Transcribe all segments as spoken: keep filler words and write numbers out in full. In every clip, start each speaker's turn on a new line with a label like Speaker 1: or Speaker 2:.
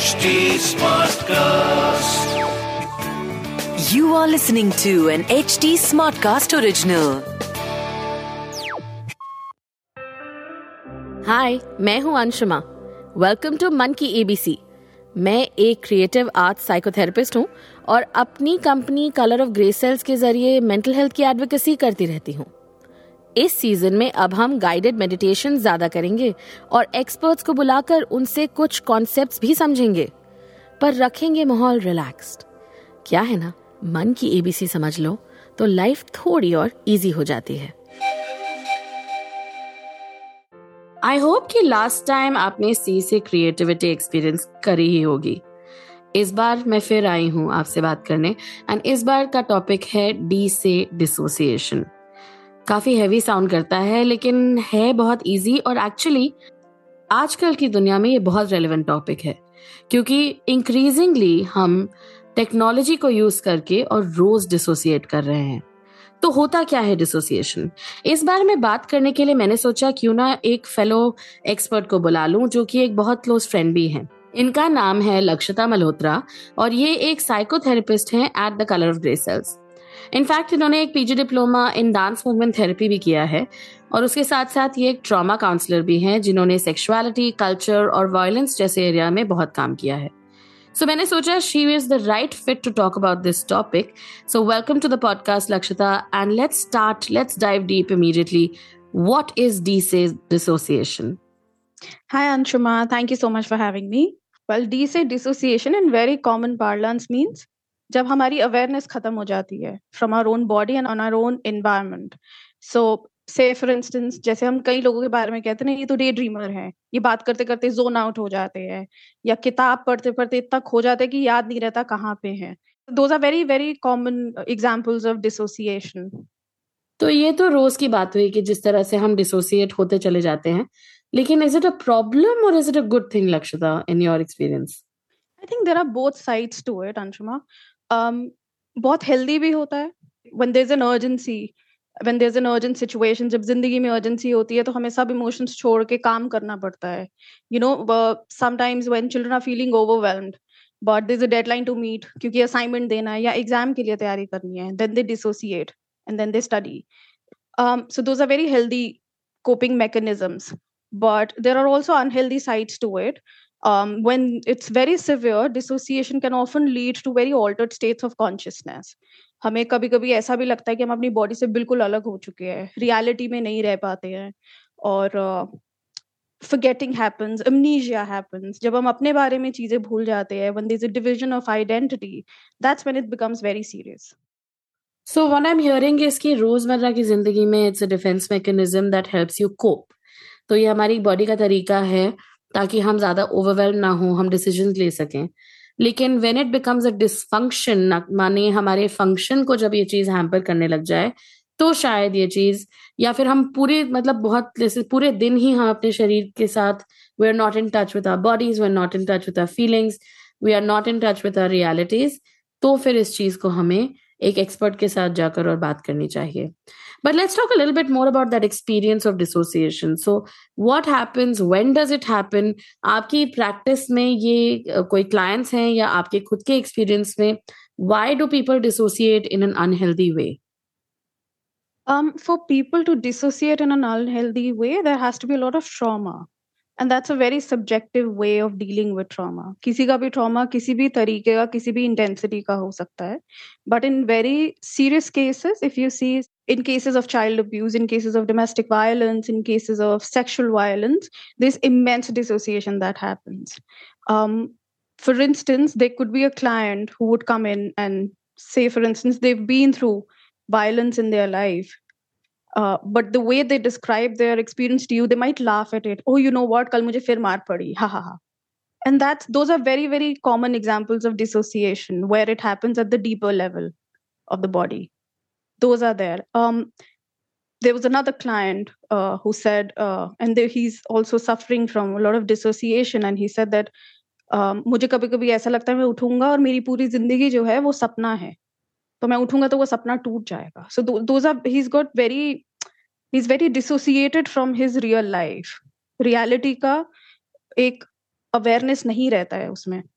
Speaker 1: H T Smartcast.
Speaker 2: You are listening to an H T Smartcast original.
Speaker 3: हाय, मैं हूँ Anshuma. Welcome to मन की ABC. मैं एक क्रिएटिव आर्ट साइकोथेरेपिस्ट हूँ और अपनी company colour of grey cells के जरिए मेंटल हेल्थ की एडवोकेसी करती रहती हूँ। इस सीजन में अब हम गाइडेड मेडिटेशन ज्यादा करेंगे और एक्सपर्ट्स को बुलाकर उनसे कुछ कॉन्सेप्ट्स भी समझेंगे, पर रखेंगे माहौल रिलैक्स्ड। क्या है ना, मन की एबीसी समझ लो तो लाइफ थोड़ी और इजी हो जाती है। आई होप कि लास्ट टाइम आपने सी से क्रिएटिविटी एक्सपीरियंस करी ही होगी। इस बार मैं फिर आई हूँ आपसे बात करने एंड इस बार का टॉपिक है डी से डिसोसिएशन। काफी हैवी साउंड करता है लेकिन है बहुत इजी और एक्चुअली आजकल की दुनिया में ये बहुत रेलेवेंट टॉपिक है क्योंकि इंक्रीजिंगली हम टेक्नोलॉजी को यूज करके और रोज डिसोसिएट कर रहे हैं। तो होता क्या है डिसोसिएशन? इस बारे में बात करने के लिए मैंने सोचा क्यों ना एक फेलो एक्सपर्ट को बुला लूं जो कि एक बहुत क्लोज फ्रेंड भी हैं। इनका नाम है लक्षिता मल्होत्रा और ये एक साइकोथेरेपिस्ट हैं at the colour of grey cells. In fact इन्होंने एक PG diploma in dance movement therapy भी किया है और उसके साथ साथ ये एक ट्रॉमा काउंसलर भी हैं जिन्होंने सेक्सुअलिटी, कल्चर और वायलेंस जैसे एरिया में बहुत काम किया है। So मैंने सोचा she is the right fit to talk about this topic. So welcome to the podcast, Lakshita, and let's start, let's dive deep immediately. What is D S A dissociation?
Speaker 4: Hi Anshuma, thank you so much for having me. Well, D S A dissociation in very common parlance means जब हमारी awareness खत्म हो जाती है from our own body and on our own environment. So say for instance, जैसे हम कई लोगों के बारे में कहते हैं ना, ये तो डे ड्रीमर है, ये बात करते करते जोन आउट हो जाते हैं या किताब पढ़ते पढ़ते इतना खो जाते हैं कि याद नहीं रहता कहाँ पे हैं। Those are very very common examples of dissociation.
Speaker 3: तो ये तो रोज की बात हुई कि जिस तरह से हम डिसोसिएट होते चले जाते हैं, लेकिन is it a problem or is it a good thing, Lakshita, in your experience?
Speaker 4: I think there are both sides to it, Anshuma. Um, बहुत healthy भी होता है when there's an urgency. When there's an urgent situation, जब जिंदगी में urgency होती है तो हमें सब emotions छोड़ के काम करना पड़ता है. You know, uh, sometimes when children are feeling overwhelmed, but there's a deadline to meet क्योंकि assignment देना है या exam के लिए तैयारी करनी है, then they dissociate and then they study. Um, so those are very healthy coping mechanisms, but there are also unhealthy sides to it. Um, when it's very severe, dissociation can often lead to very altered states of consciousness. हमें कभी कभी ऐसा भी लगता है कि हम अपनी बॉडी से बिल्कुल अलग हो चुके हैं, रियलिटी में नहीं रह पाते हैं और forgetting happens, amnesia happens. जब हम अपने बारे में चीजें भूल जाते हैं, when there's a division of identity, that's when it becomes very serious.
Speaker 3: So what I'm hearing is कि रोजमर्रा की जिंदगी में it's a defense mechanism that helps you cope. तो ये हमारी बॉडी का तरीका है ताकि हम ज्यादा ओवरवेल्म ना हो, हम डिसीजंस ले सकें। लेकिन when it becomes a dysfunction, माने हमारे फंक्शन को जब ये चीज हैम्पर करने लग जाए, तो शायद ये चीज या फिर हम पूरे मतलब बहुत जैसे पूरे दिन ही हम अपने शरीर के साथ we are not in touch with our bodies, we are not in touch with our feelings, we are not in touch with our realities, तो फिर इस चीज को हमें एक एक्सपर्ट के साथ जाकर और बात करनी चाहिए। But let's talk a little bit more about that experience of dissociation. So what happens? When does it happen? आपकी practice में ये uh, कोई clients हैं या आपके खुद के experience में why do people dissociate in an unhealthy way?
Speaker 4: Um, for people to dissociate in an unhealthy way, there has to be a lot of trauma. And that's a very subjective way of dealing with trauma. किसी का भी trauma किसी भी तरीके का, किसी भी intensity का हो सकता है. But in very serious cases, if you see in cases of child abuse, in cases of domestic violence, in cases of sexual violence, there's immense dissociation that happens. Um, for instance, there could be a client who would come in and say, for instance, they've been through violence in their life. Uh, but the way they describe their experience to you, they might laugh at it. Oh, you know what? Kal mujhe fir maar padi. Ha ha ha. And that's those are very very common examples of dissociation where it happens at the deeper level of the body. Those are there. Um, there was another client uh, who said, uh, and there, he's also suffering from a lot of dissociation, and he said that um, मुझे कभी कभी ऐसा लगता है मैं उठूंगा और मेरी पूरी जिंदगी जो है वो सपना है, तो मैं उठूंगा तो वो सपना टूट जाएगा. So th- those are he's got very he's very dissociated from his real life. Reality का एक awareness नहीं रहता है उसमें.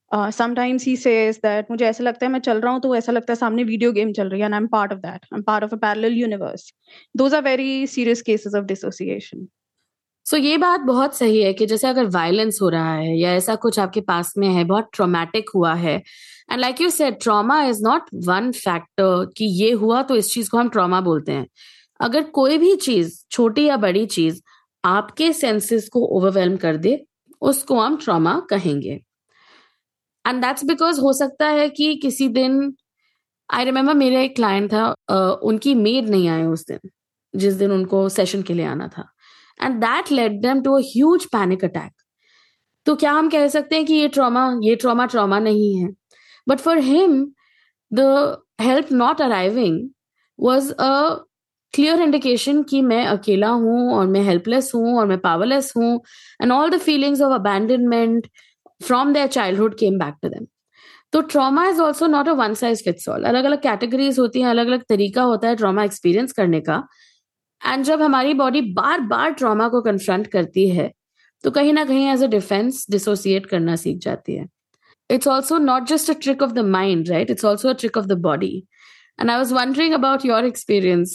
Speaker 4: Uh, sometimes he says that मुझे ऐसा लगता है मैं चल रहा हूँ तो ऐसा लगता है सामने video game चल रही है and I'm part of that. I'm part of a parallel universe. Those are very serious cases of dissociation.
Speaker 3: So so, ये बात बहुत सही है कि जैसे अगर वायलेंस हो रहा है या ऐसा कुछ आपके पास में है, बहुत ट्रॉमेटिक हुआ है, and like you said trauma is not one factor कि ये हुआ तो इस चीज को हम ट्रॉमा बोलते हैं. अगर कोई भी चीज, छोटी या बड़ी चीज, आपके सेंसेस को ओवरवेलम कर दे, उसको हम ट्रॉमा कहेंगे. एंड दैट्स बिकॉज हो सकता है कि किसी दिन, आई रिमेम्बर मेरा एक क्लाइंट था, uh, उनकी मेड नहीं आए उस दिन जिस दिन उनको सेशन के लिए आना था, and that led them to a huge panic attack. तो क्या हम कह सकते हैं कि ये ट्रॉमा ये ट्रॉमा ट्रॉमा नहीं है? But for him the help not arriving was a clear indication कि मैं अकेला हूं और मैं हेल्पलेस हूं और मैं पावरलेस हूं, and all the feelings of abandonment from their childhood came back to them. तो trauma is also not a one size fits all. अलग अलग कैटेगरीज होती हैं, अलग अलग तरीका होता है ट्रॉमा एक्सपीरियंस करने का. एंड जब हमारी बॉडी बार बार ट्रॉमा को कन्फ्रंट करती है तो कहीं ना कहीं एज अ डिफेंस डिसोसिएट करना सीख जाती है. It's also not just a trick of the mind, right? It's also a trick of the body. And I was wondering about your experience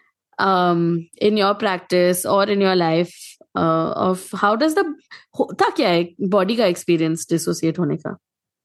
Speaker 3: in your practice और in your life of how does the होता क्या है body का experience dissociate होने का?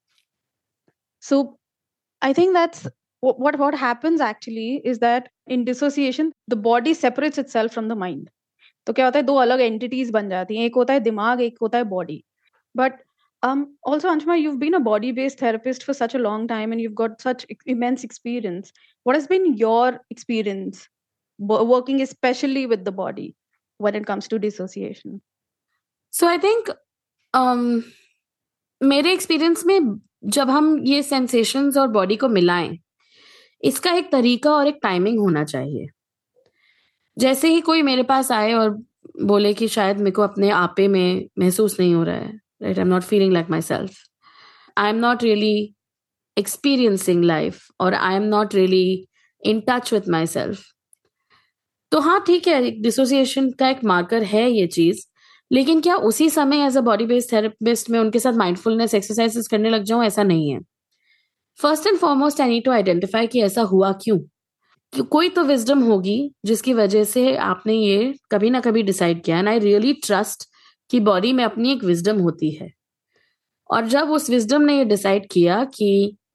Speaker 4: So I think that's what, what what happens actually is that in dissociation the body separates itself from the mind. तो क्या होता है, दो अलग entities बन जाती हैं, एक होता है दिमाग, एक होता है body. But um also Anshuma, you've been a body based therapist for such a long time and you've got such immense experience. What has been your experience working especially with the body when it comes to dissociation?
Speaker 3: So I think um मेरे experience में जब हम ये sensations और body को मिलाएं, इसका एक तरीका और एक टाइमिंग होना चाहिए. जैसे ही कोई मेरे पास आए और बोले कि शायद मेरे को अपने आपे में महसूस नहीं हो रहा है, right, I am not feeling like myself, I am not really experiencing life, और I am not really in touch with myself, तो हाँ ठीक है, डिसोसिएशन का एक मार्कर है ये चीज. लेकिन क्या उसी समय as a body based therapist में उनके साथ माइंडफुलनेस एक्सरसाइजेस करने लग जाऊं? ऐसा नहीं है. First and foremost I need to identify कि ऐसा हुआ क्यों. कि कोई तो विजडम होगी जिसकी वजह से आपने ये कभी ना कभी डिसाइड किया. एंड आई रियली ट्रस्ट कि बॉडी में अपनी एक विजडम होती है, और जब उस विजडम ने ये डिसाइड किया कि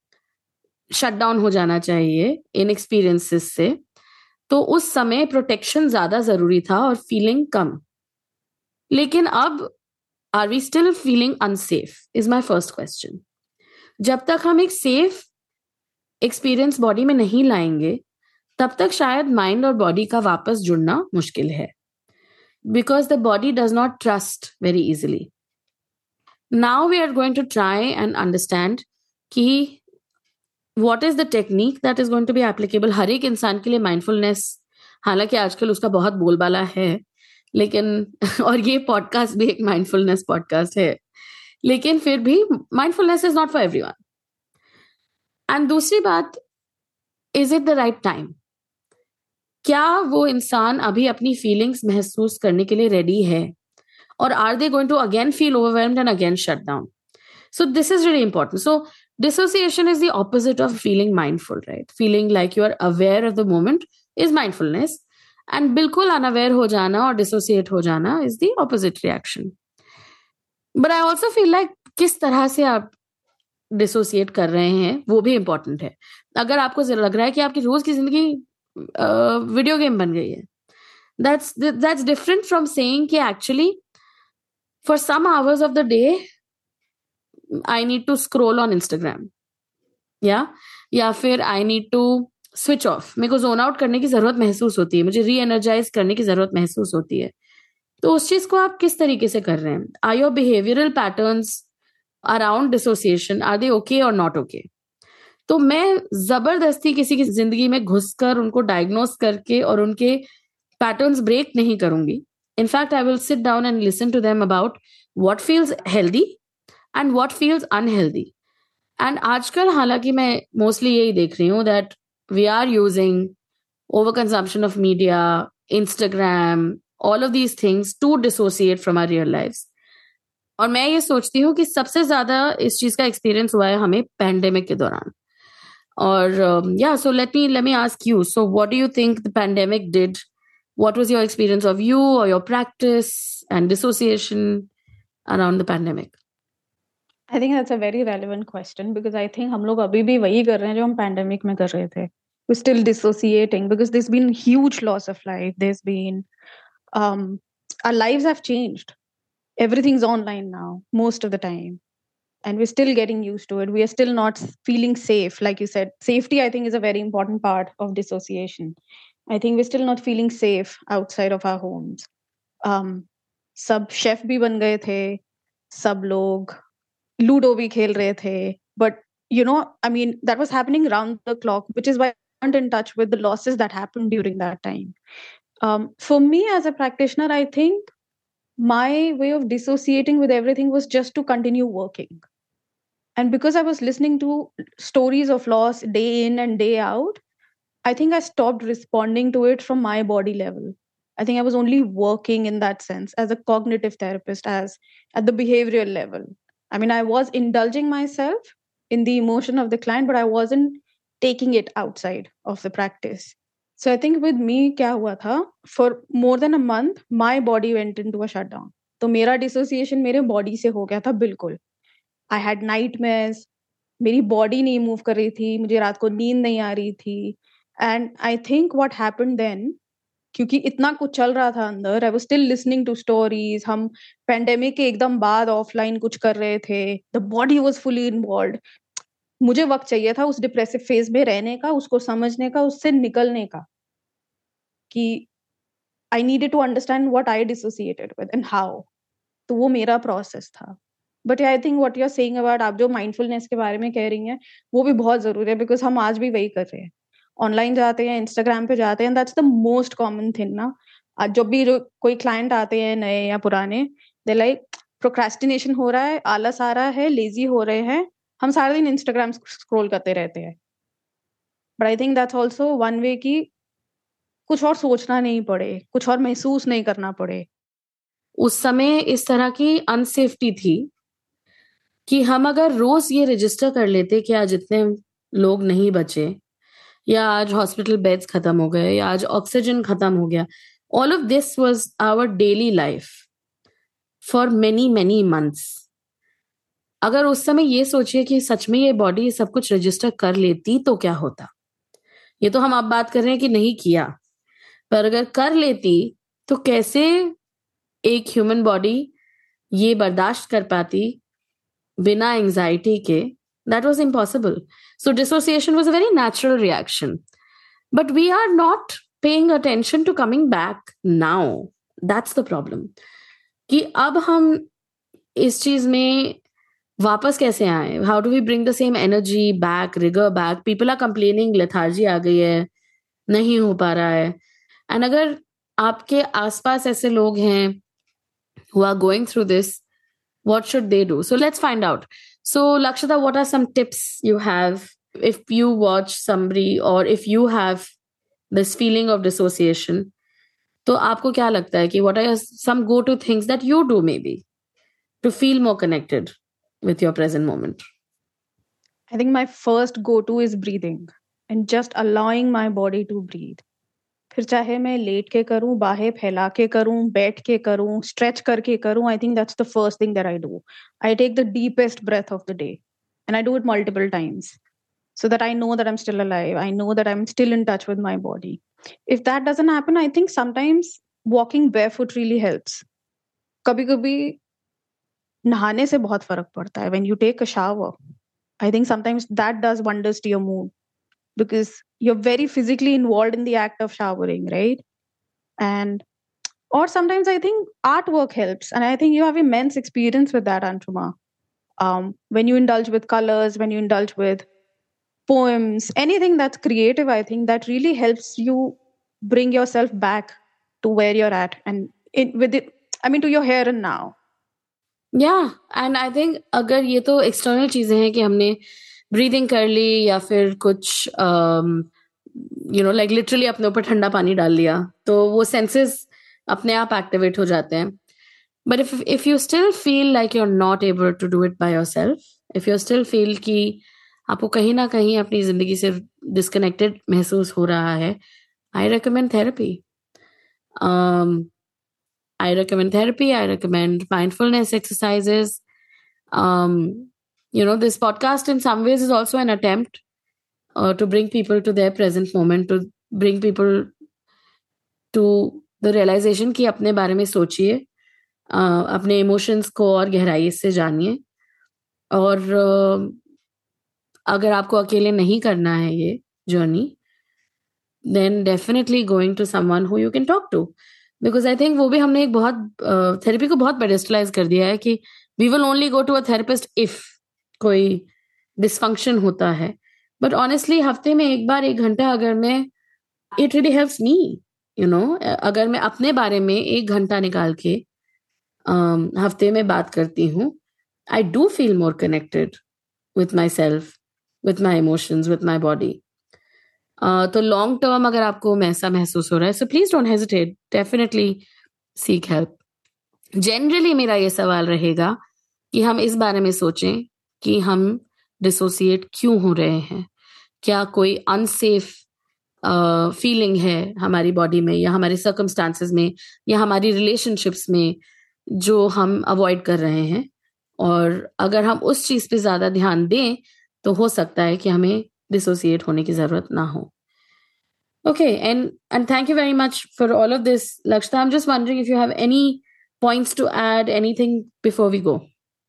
Speaker 3: शट डाउन हो जाना चाहिए इन एक्सपीरियंसेस से, तो उस समय प्रोटेक्शन ज्यादा जरूरी था और फीलिंग कम. लेकिन अब are we still feeling unsafe is my first question. जब तक हम एक सेफ एक्सपीरियंस बॉडी में नहीं लाएंगे तब तक शायद माइंड और बॉडी का वापस जुड़ना मुश्किल है, because the body does not trust very easily. Now we are going to try and understand कि what is the technique that is going to be applicable. हर एक इंसान के लिए माइंडफुलनेस, हालांकि आजकल उसका बहुत बोलबाला है, लेकिन और ये पॉडकास्ट भी एक माइंडफुलनेस पॉडकास्ट है, लेकिन फिर भी mindfulness is not for everyone. And दूसरी बात, is it the right time? क्या वो इंसान अभी अपनी फीलिंग्स महसूस करने के लिए रेडी है, और are they going to again feel overwhelmed and again shut down? So this is really important. So dissociation is the opposite of feeling mindful, right? Feeling like you are aware of the moment is mindfulness, and बिल्कुल unaware हो जाना और dissociate हो जाना is the opposite reaction. But I also feel like किस तरह से आप dissociate कर रहे हैं वो भी important है. अगर आपको लग रहा है कि आपकी रोज की जिंदगी वीडियो गेम बन गई है, that's that's different from saying कि actually for some hours of the day I need to scroll on Instagram, या या फिर I need to switch off. मेरे को जोन आउट करने की जरूरत महसूस होती है, मुझे री एनर्जाइज करने की जरूरत महसूस होती है. तो उस चीज को आप किस तरीके से कर रहे हैं? Are your behavioral patterns around dissociation, are they okay or not okay? तो मैं जबरदस्ती किसी की जिंदगी में घुसकर उनको डायग्नोस करके और उनके पैटर्न्स ब्रेक नहीं करूंगी. In fact I will sit down and listen to them about what feels healthy and what feels unhealthy. And आजकल हालांकि मैं mostly यही देख रही हूँ that we are using overconsumption of media, Instagram, all of these things to dissociate from our real lives. और मैं ये सोचती हूँ कि सबसे ज्यादा इस चीज का एक्सपीरियंस हुआ है हमें पैंडेमिक के दौरान. और या so let me let me ask you, so what do you think the pandemic did? What was your experience of you or your practice and dissociation around the pandemic?
Speaker 4: I think that's a very relevant question because I think हम लोग अभी भी वही कर रहे हैं जो हम pandemic में कर रहे थे. We're still dissociating because there's been huge loss of life. There's been um, our lives have changed. Everything's online now most of the time, and we're still getting used to it. We are still not feeling safe, like you said. Safety, I think, is a very important part of dissociation. I think we're still not feeling safe outside of our homes. Um, सब chef भी बन गए थे, सब लोग ludo भी खेल रहे थे. But you know, I mean, that was happening round the clock, which is why I wasn't in touch with the losses that happened during that time. Um, for me as a practitioner, I think my way of dissociating with everything was just to continue working. And because I was listening to stories of loss day in and day out, I think I stopped responding to it from my body level. I think I was only working in that sense as a cognitive therapist, as at the behavioral level. I mean, I was indulging myself in the emotion of the client, but I wasn't taking it outside of the practice. So I think with me, kya hua tha, for more than a month, my body went into a shutdown. So mera dissociation mere body se ho gaya tha bilkul. I had nightmares. मेरी body नहीं move कर रही थी, मुझे रात को नींद नहीं आ रही थी. And I think what happened then, क्योंकि इतना कुछ चल रहा था अंदर, I was still listening to stories. हम पेंडेमिक के एकदम बाद ऑफलाइन कुछ कर रहे थे. The body was fully involved. मुझे वक्त चाहिए था उस डिप्रेसिव फेज में रहने का, उसको समझने का, उससे निकलने का, कि I needed to understand what I dissociated with and how. तो वो मेरा प्रोसेस था. But I think what you are saying about, आप जो माइंडफुलनेस के बारे में कह रही हैं, वो भी बहुत जरूरी है. बिकॉज हम आज भी वही कर रहे हैं, ऑनलाइन जाते हैं, इंस्टाग्राम पे जाते हैं. That's the most common thing ना. आज जब भी जो कोई क्लाइंट आते हैं नए या पुराने, दे लाइक प्रोक्रेस्टिनेशन हो रहा है, आलस आ रहा है, लेजी हो रहे हैं, हम सारा दिन इंस्टाग्राम स्क्रॉल करते रहते हैं. But I think that's also one way कि कुछ और सोचना नहीं पड़े, कुछ और महसूस नहीं करना पड़े.
Speaker 3: उस समय इस तरह की अनसेफ्टी थी कि हम अगर रोज ये रजिस्टर कर लेते कि आज इतने लोग नहीं बचे, या आज हॉस्पिटल बेड्स खत्म हो गए, या आज ऑक्सीजन खत्म हो गया, all of this was our daily life for many many months. अगर उस समय ये सोचिए कि सच में ये बॉडी सब कुछ रजिस्टर कर लेती तो क्या होता. ये तो हम अब बात कर रहे हैं कि नहीं किया, पर अगर कर लेती तो कैसे एक ह्यूमन बॉडी ये बर्दाश्त कर पाती बिना एंजाइटी के. That was impossible. So dissociation was a very natural reaction. But we are not paying attention to coming back now. That's the problem. कि अब हम इस चीज में वापस कैसे आए? How do we bring the same energy back, rigor back? People are complaining, lethargy आ गई है, नहीं हो पा रहा है. And अगर आपके आसपास ऐसे लोग हैं who are going through this, what should they do? So let's find out. So Lakshita, what are some tips you have if you watch somebody or if you have this feeling of dissociation? तो आपको क्या लगता है कि what are some go-to things that you do maybe to feel more connected with your present moment?
Speaker 4: I think my first go-to is breathing and just allowing my body to breathe. फिर चाहे मैं late के करूं, बाहें फैला के करूं, बैठ के करूं, स्ट्रेच करके करूं, I think that's the first thing that I do. I take the deepest breath of the day and I do it multiple times so that I know that I'm still alive. I know that I'm still in touch with my body. If that doesn't happen, I think sometimes walking barefoot really helps. कभी-कभी नहाने से बहुत फर्क पड़ता है. When you take a shower, I think sometimes that does wonders to your mood, because you're very physically involved in the act of showering, right? And or sometimes I think artwork helps, and I think you have immense experience with that, Anshuma. Um, when you indulge with colors, when you indulge with poems, anything that's creative, I think that really helps you bring yourself back to where you're at, and it, with it, I mean, to your here and now.
Speaker 3: Yeah, and I think अगर ये तो external चीजें हैं कि हमने breathing कर ली या फिर कुछ यू नो लाइक लिटरली अपने ऊपर ठंडा पानी डाल लिया, तो वो सेंसेस अपने आप एक्टिवेट हो जाते हैं. But if if you still feel like you're not able to do it by yourself, if you still feel कि आपको कहीं ना कहीं अपनी जिंदगी से disconnected महसूस हो रहा है, I recommend therapy. Um, I recommend therapy. I recommend mindfulness exercises. Um, you know, this podcast in some ways is also an attempt uh, to bring people to their present moment, to bring people to the realization कि अपने बारे में सोचिए, uh, अपने emotions को और गहराई से जानिए, और uh, अगर आपको अकेले नहीं करना है ये journey, then definitely going to someone who you can talk to. Because I think वो भी हमने एक बहुत थेरेपी uh, को बहुत पेडेस्टलाइज कर दिया है कि we will only go to a therapist if कोई dysfunction होता है. But honestly हफ्ते में एक बार एक घंटा अगर मैं it really helps me, you know, अगर मैं अपने बारे में एक घंटा निकाल के um, हफ्ते में बात करती हूँ, I do feel more connected with myself, with my emotions, with my body. Uh, तो लॉन्ग टर्म अगर आपको ऐसा महसूस हो रहा है, so please don't hesitate, definitely seek help. Generally मेरा ये सवाल रहेगा कि हम इस बारे में सोचें कि हम डिसोसिएट क्यों हो रहे हैं. क्या कोई अनसेफ फीलिंग uh, है हमारी बॉडी में या हमारे सर्कमस्टांसेस में या हमारी रिलेशनशिप्स में जो हम अवॉइड कर रहे हैं, और अगर हम उस चीज पे ज्यादा ध्यान दें तो हो सकता है कि हमें डिसोसिएट होने की जरूरत ना हो. Okay, and and thank you very much for all of this, Lakshita. I'm just wondering if you have any points to add, anything before we go.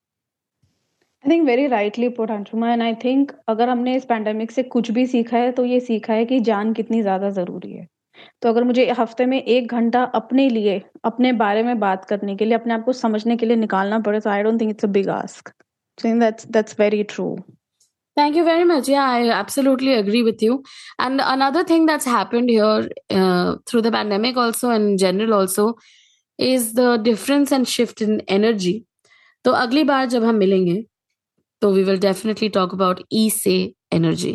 Speaker 4: I think very rightly put, Anshuma, and I think अगर हमने इस pandemic से कुछ भी सीखा है तो ये सीखा है कि जान कितनी ज्यादा जरूरी है. तो अगर मुझे हफ्ते में एक घंटा अपने लिए, अपने बारे में बात करने के लिए, अपने आप को समझने के लिए निकालना पड़े, तो I don't think it's a big ask. So I think that's that's very true.
Speaker 3: Thank you very much. Yeah, I absolutely agree with you. And another thing that's happened here uh, through the pandemic also and in general also is the difference and shift in energy. तो अगली बार जब हम मिलेंगे तो we will definitely talk about E से energy.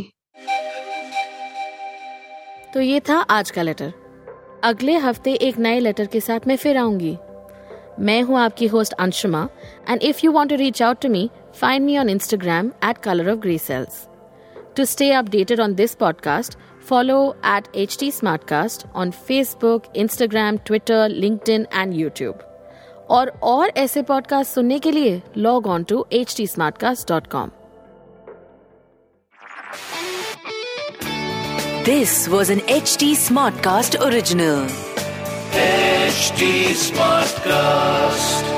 Speaker 3: तो ये था आज का लेटर. अगले हफ्ते एक नए लेटर के साथ मैं फिर आऊंगी. मैं हूं आपकी host Anshuma, and if you want to reach out to me, find me on Instagram at Color of Grey Cells. To stay updated on this podcast, follow at H T Smartcast on Facebook, Instagram, Twitter, LinkedIn and YouTube. और और ऐसे podcast सुनने के लिए log on to h t smartcast dot com.
Speaker 2: This was an H T Smartcast original.
Speaker 1: H T Smartcast.